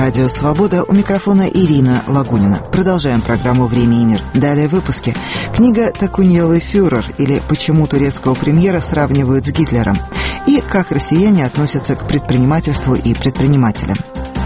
Радио «Свобода», у микрофона Ирина Лагунина. Продолжаем программу «Время и мир». Далее в выпуске. Книга «Такуньелы фюрер» или «Почему турецкого премьера сравнивают с Гитлером» и как россияне относятся к предпринимательству и предпринимателям.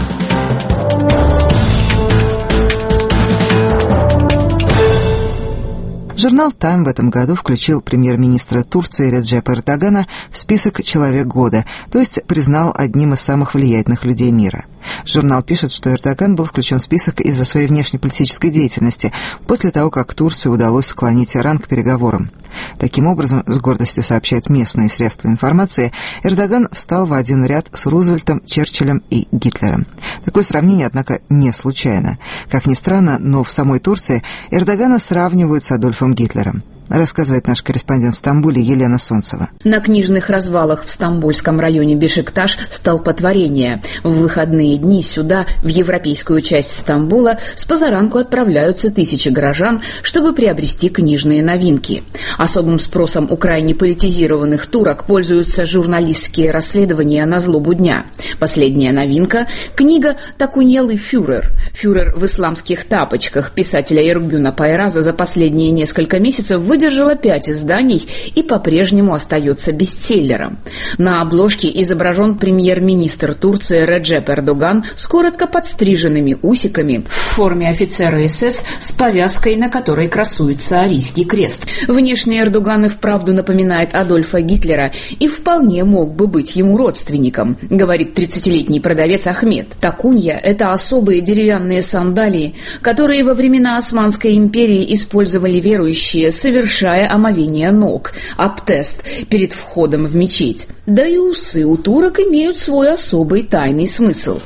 Журнал «Тайм» в этом году включил премьер-министра Турции Реджепа Эрдогана в список «Человек года», то есть признал одним из самых влиятельных людей мира. Журнал пишет, что Эрдоган был включен в список из-за своей внешнеполитической деятельности, после того, как Турции удалось склонить Иран к переговорам. Таким образом, с гордостью сообщают местные средства информации, Эрдоган встал в один ряд с Рузвельтом, Черчиллем и Гитлером. Такое сравнение, однако, не случайно. Как ни странно, но в самой Турции Эрдогана сравнивают с Адольфом Гитлером. Рассказывает наш корреспондент в Стамбуле Елена Солнцева. На книжных развалах в стамбульском районе Бешикташ столпотворение. В выходные дни сюда, в европейскую часть Стамбула, с позаранку отправляются тысячи горожан, чтобы приобрести книжные новинки. Особым спросом у крайне политизированных турок пользуются журналистские расследования на злобу дня. Последняя новинка – книга «Такуньелы фюрер». «Фюрер в исламских тапочках» писателя Эргюна Пайраза за последние несколько месяцев выдержала 5 изданий и по-прежнему остается бестселлером. На обложке изображен премьер-министр Турции Реджеп Эрдоган с коротко подстриженными усиками в форме офицера СС с повязкой, на которой красуется арийский крест. Внешне Эрдоган и вправду напоминает Адольфа Гитлера и вполне мог бы быть ему родственником, говорит 30-летний продавец Ахмед. Такунья – это особые деревянные сандалии, которые во времена Османской империи использовали верующие, совершая омовение ног, абтест, перед входом в мечеть. Да и усы у турок имеют свой особый тайный смысл.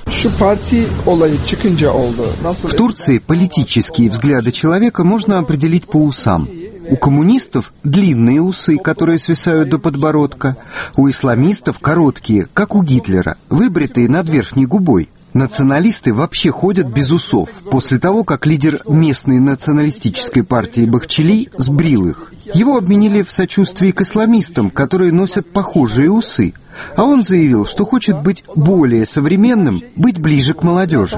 В Турции политические взгляды человека можно определить по усам. У коммунистов длинные усы, которые свисают до подбородка. У исламистов короткие, как у Гитлера, выбритые над верхней губой. Националисты вообще ходят без усов, после того, как лидер местной националистической партии Бахчели сбрил их. Его обвинили в сочувствии к исламистам, которые носят похожие усы. А он заявил, что хочет быть более современным, быть ближе к молодежи.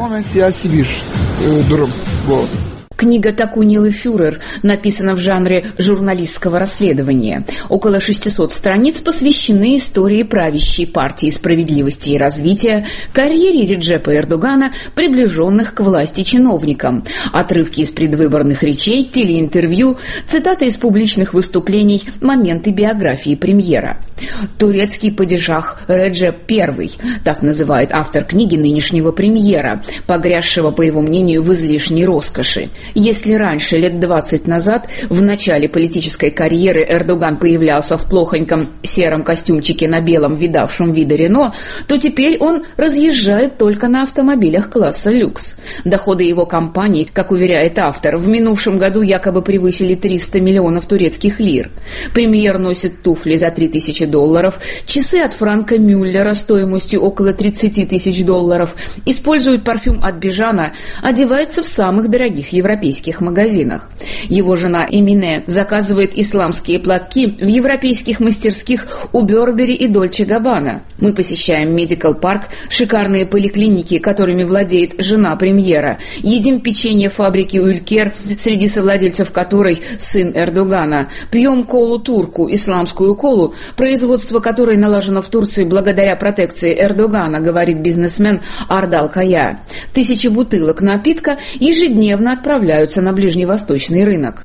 Книга «Такуньелы фюрер» написана в жанре журналистского расследования. Около 600 страниц посвящены истории правящей партии справедливости и развития, карьере Реджепа Эрдогана, приближенных к власти чиновникам, отрывки из предвыборных речей, телеинтервью, цитаты из публичных выступлений, моменты биографии премьера. Турецкий падишах Реджеп I, так называет автор книги нынешнего премьера, погрязшего, по его мнению, в излишней роскоши. Если раньше, лет 20 назад, в начале политической карьеры Эрдоган появлялся в плохоньком сером костюмчике на белом видавшем виды Рено, то теперь он разъезжает только на автомобилях класса люкс. Доходы его компаний, как уверяет автор, в минувшем году якобы превысили 300 миллионов турецких лир. Премьер носит туфли за $3000, часы от Франка Мюллера стоимостью около $30 000, использует парфюм от Бижана, одевается в самых дорогих европейских магазинах. Его жена Эмине заказывает исламские платки в европейских мастерских у Бербери и Дольче Габбана. Мы посещаем Медикал Парк, шикарные поликлиники, которыми владеет жена премьера. Едим печенье фабрики Ülker, среди совладельцев которой сын Эрдогана. Пьем колу турку, исламскую колу, производство которой налажено в Турции благодаря протекции Эрдогана, говорит бизнесмен Ардал Кая. 1000 бутылок напитка ежедневно отправляются на ближневосточный рынок.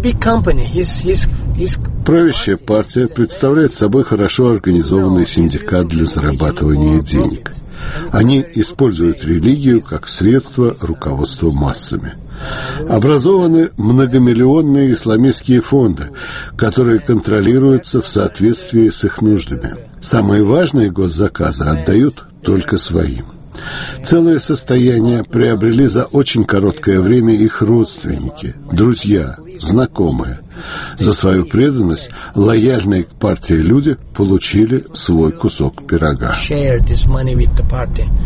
Правящая партия представляет собой хорошо организованный синдикат для зарабатывания денег. Они используют религию как средство руководства массами. Образованы многомиллионные исламистские фонды, которые контролируются в соответствии с их нуждами. Самые важные госзаказы отдают только своим. Целое состояние приобрели за очень короткое время их родственники, друзья, знакомые. За свою преданность лояльные к партии люди получили свой кусок пирога.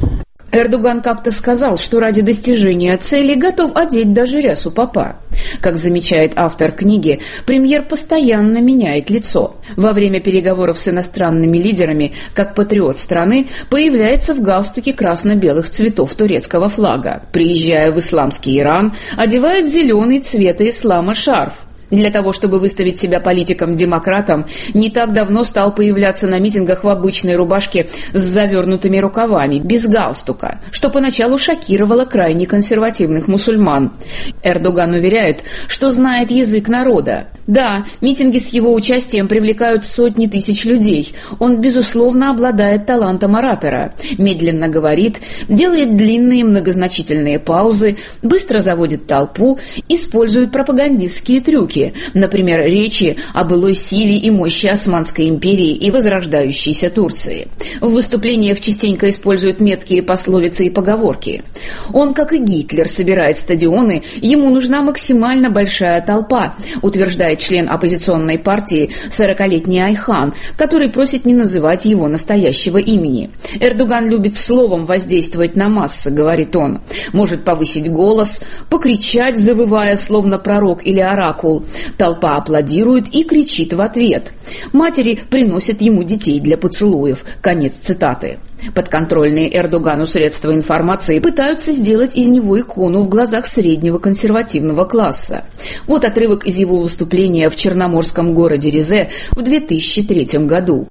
Эрдоган как-то сказал, что ради достижения цели готов одеть даже рясу папа. Как замечает автор книги, премьер постоянно меняет лицо. Во время переговоров с иностранными лидерами, как патриот страны, появляется в галстуке красно-белых цветов турецкого флага. Приезжая в исламский Иран, одевает зеленый цвета ислама шарф. Для того, чтобы выставить себя политиком-демократом, не так давно стал появляться на митингах в обычной рубашке с завернутыми рукавами, без галстука, что поначалу шокировало крайне консервативных мусульман. Эрдоган уверяет, что знает язык народа. Да, митинги с его участием привлекают сотни тысяч людей. Он, безусловно, обладает талантом оратора. Медленно говорит, делает длинные многозначительные паузы, быстро заводит толпу, использует пропагандистские трюки. Например, речи о былой силе и мощи Османской империи и возрождающейся Турции. В выступлениях частенько использует меткие пословицы и поговорки. Он, как и Гитлер, собирает стадионы, ему нужна максимально большая толпа, утверждает член оппозиционной партии 40-летний Айхан, который просит не называть его настоящего имени. Эрдоган любит словом воздействовать на массы, говорит он. Может повысить голос, покричать, завывая, словно пророк или оракул. Толпа аплодирует и кричит в ответ. Матери приносят ему детей для поцелуев. Конец цитаты. Подконтрольные Эрдогану средства информации пытаются сделать из него икону в глазах среднего консервативного класса. Вот отрывок из его выступления в черноморском городе Rize в 2003 году.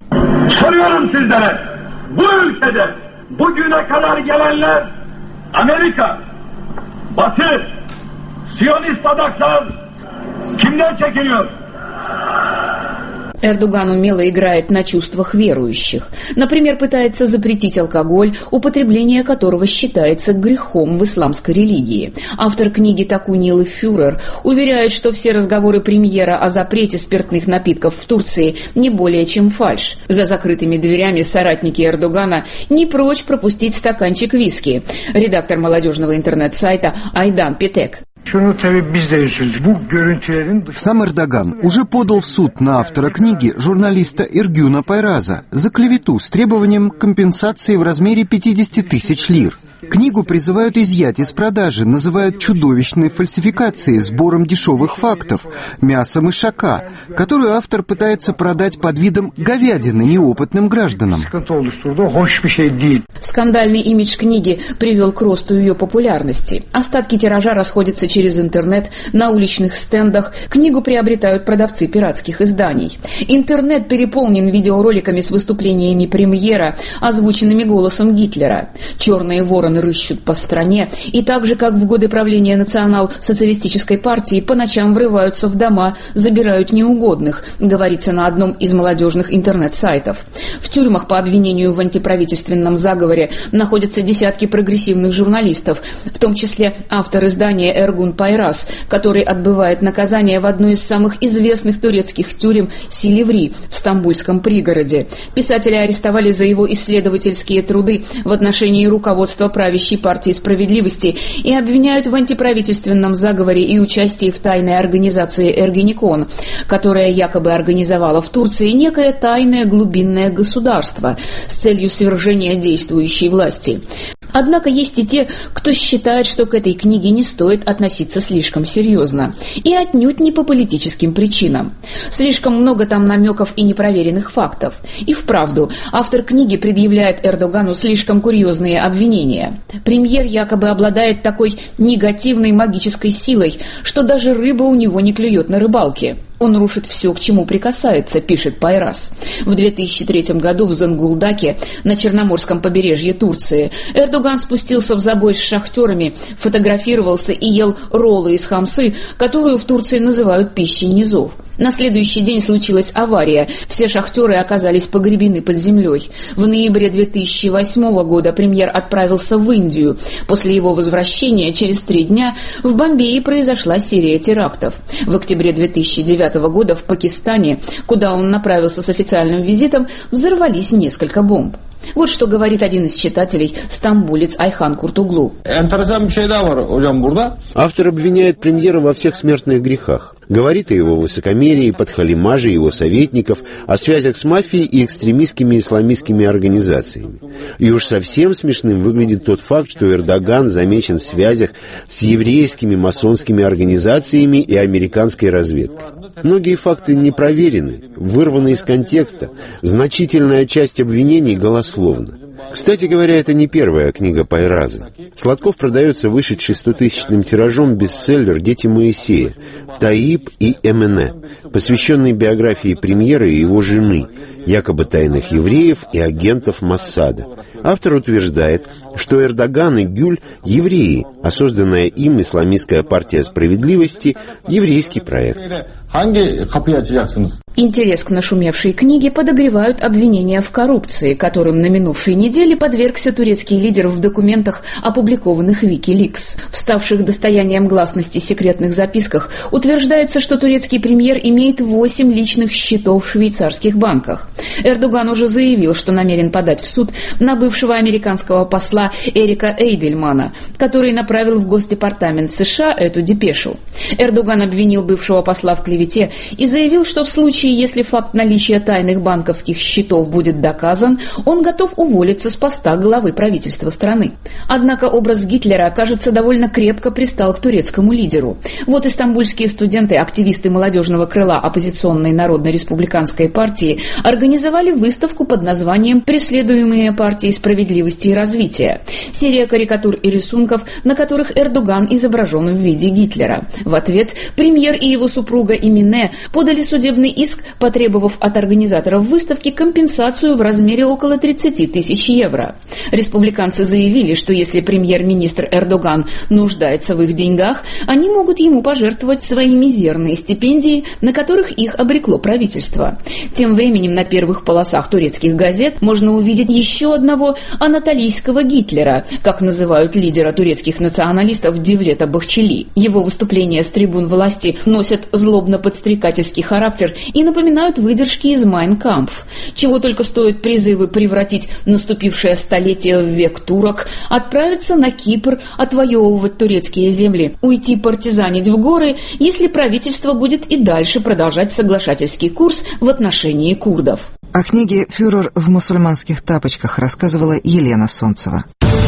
Amerika, Batı, Siyonist adaklar kimden çekiniyor? Эрдоган умело играет на чувствах верующих. Например, пытается запретить алкоголь, употребление которого считается грехом в исламской религии. Автор книги «Такунилы фюрер» уверяет, что все разговоры премьера о запрете спиртных напитков в Турции не более чем фальшь. За закрытыми дверями соратники Эрдогана не прочь пропустить стаканчик виски. Редактор молодежного интернет-сайта Айдан Петек. Сам Эрдоган уже подал в суд на автора книги, журналиста Эргюна Пайраза, за клевету с требованием компенсации в размере 50 тысяч лир. Книгу призывают изъять из продажи, называют чудовищной фальсификацией, сбором дешевых фактов, мясом ишака, которую автор пытается продать под видом говядины неопытным гражданам. Скандальный имидж книги привел к росту ее популярности. Остатки тиража расходятся через интернет, на уличных стендах. Книгу приобретают продавцы пиратских изданий. Интернет переполнен видеороликами с выступлениями премьера, озвученными голосом Гитлера. Черные вороны рыщут по стране, и так же, как в годы правления национал-социалистической партии, по ночам врываются в дома, забирают неугодных, говорится на одном из молодежных интернет-сайтов. В тюрьмах по обвинению в антиправительственном заговоре находятся десятки прогрессивных журналистов, в том числе автор издания Эргун Пайраз, который отбывает наказание в одной из самых известных турецких тюрем Силиври в стамбульском пригороде. Писателя арестовали за его исследовательские труды в отношении руководства правящей партии справедливости и обвиняют в антиправительственном заговоре и участии в тайной организации Эргенекон, которая якобы организовала в Турции некое тайное глубинное государство с целью свержения действующей власти. Однако есть и те, кто считает, что к этой книге не стоит относиться слишком серьезно. И отнюдь не по политическим причинам. Слишком много там намеков и непроверенных фактов. И вправду, автор книги предъявляет Эрдогану слишком курьезные обвинения. Премьер якобы обладает такой негативной магической силой, что даже рыба у него не клюет на рыбалке. Он рушит все, к чему прикасается, пишет Пайраз. В 2003 году в Зонгулдаке, на Черноморском побережье Турции, Эрдоган спустился в забой с шахтерами, фотографировался и ел роллы из хамсы, которую в Турции называют пищей низов. На следующий день случилась авария. Все шахтеры оказались погребены под землей. В ноябре 2008 года премьер отправился в Индию. После его возвращения через 3 дня в Бомбее произошла серия терактов. В октябре 2009 года в Пакистане, куда он направился с официальным визитом, взорвались несколько бомб. Вот что говорит один из читателей, стамбулец Айхан Куртуглу. Автор обвиняет премьера во всех смертных грехах. Говорит о его высокомерии, подхалимаже его советников, о связях с мафией и экстремистскими исламистскими организациями. И уж совсем смешным выглядит тот факт, что Эрдоган замечен в связях с еврейскими масонскими организациями и американской разведкой. Многие факты не проверены, вырваны из контекста. Значительная часть обвинений голословна. Кстати говоря, это не первая книга Пайразы. Сладков продается вышедший 100-тысячным тиражом бестселлер «Дети Моисея» «Таиб и Эмене», посвященный биографии премьера и его жены, якобы тайных евреев и агентов Моссада. Автор утверждает, что Эрдоган и Гюль – евреи, а созданная им исламистская партия справедливости – еврейский проект. Интерес к нашумевшей книге подогревают обвинения в коррупции, которым на минувшей неделе подвергся турецкий лидер в документах, опубликованных в Wikileaks. В ставших достоянием гласности секретных записках утверждается, что турецкий премьер имеет 8 личных счетов в швейцарских банках. Эрдоган уже заявил, что намерен подать в суд на бывшего американского посла Эрика Эйдельмана, который направил в Госдепартамент США эту депешу. Эрдоган обвинил бывшего посла в клевете и заявил, что в случае, если факт наличия тайных банковских счетов будет доказан, он готов уволиться с поста главы правительства страны. Однако образ Гитлера, кажется, довольно крепко пристал к турецкому лидеру. Вот и стамбульские студенты, активисты молодежного крыла оппозиционной Народно-республиканской партии организовали выставку под названием «Преследуемые партией справедливости и развития». Серия карикатур и рисунков, на которых Эрдоган изображен в виде Гитлера. В ответ премьер и его супруга Эмине подали судебный иск, потребовав от организаторов выставки компенсацию в размере около 30 тысяч евро. Республиканцы заявили, что если премьер-министр Эрдоган нуждается в их деньгах, они могут ему пожертвовать свои мизерные стипендии, на которых их обрекло правительство. Тем временем на первых полосах турецких газет можно увидеть еще одного анатолийского Гитлера, как называют лидера турецких националистов Девлета Бахчели. Его выступления с трибун власти носят злобно-подстрекательский характер и напоминают выдержки из «Майн Кампф». Чего только стоят призывы превратить наступившее столетие в век турок, отправиться на Кипр, отвоевывать турецкие земли, уйти партизанить в горы, если правительство будет и дальше продолжать соглашательский курс в отношении курдов. О книге «Фюрер в мусульманских тапочках» рассказывала Елена Солнцева.